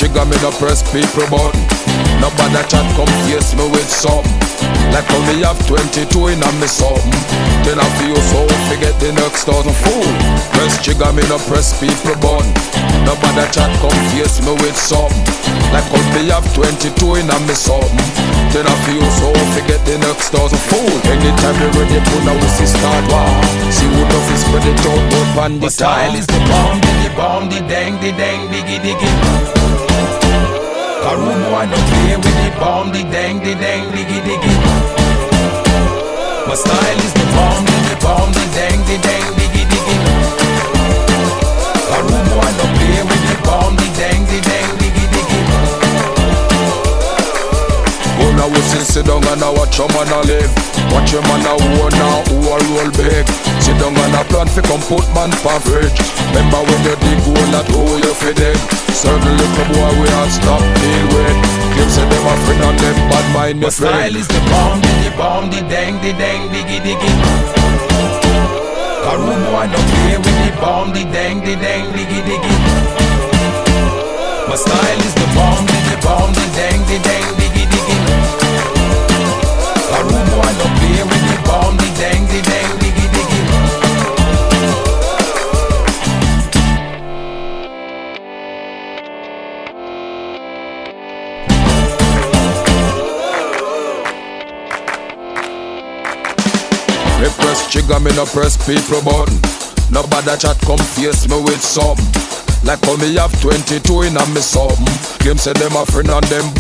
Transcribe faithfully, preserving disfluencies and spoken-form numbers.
trigger, me no press people button. Nobody chat come face me with something. Like how me have twenty-two in a me something. Then I feel so forget the next thousand fool. Press trigger, me no press people button. Nobody chat come face me with something. Like how me have twenty-two in a me something. Then I feel so forget the next thousand fool. Anytime you ready put a whistle start war. See who love is spread it out up on the style is the bomb, the bomb, the dang, the dang, diggy diggy. A room boy no play with the bomb, the dang, the dang, diggy diggy. My style is the bomb, the bomb, the dang, the dang, diggy diggy. A room boy no play with the bomb, the dang, the dang, diggy diggy. Go now we sit, sit down and I watch your man a live. Watch your man a who now who a roll big. Sit down and a plan fi come put man pa fridge. Remember when you dig hole that hole you fi dig. Certain little boy we all stop deal with. Claim say them a friend and them bad mind my style is the bomb, the bomb, the dang, the dang, diggy diggy. A room boy no play with the bomb, the dang, the dang, diggy diggy. My style is the bomb, the bomb, the dang, the dang, diggy diggy. A room boy no play with the bomb, the dang, the dang, diggy diggy. Me press trigger, me no press people button. Nobody chat come face me with something. Like how me have twenty-two in a me something. Claim say them a friend and them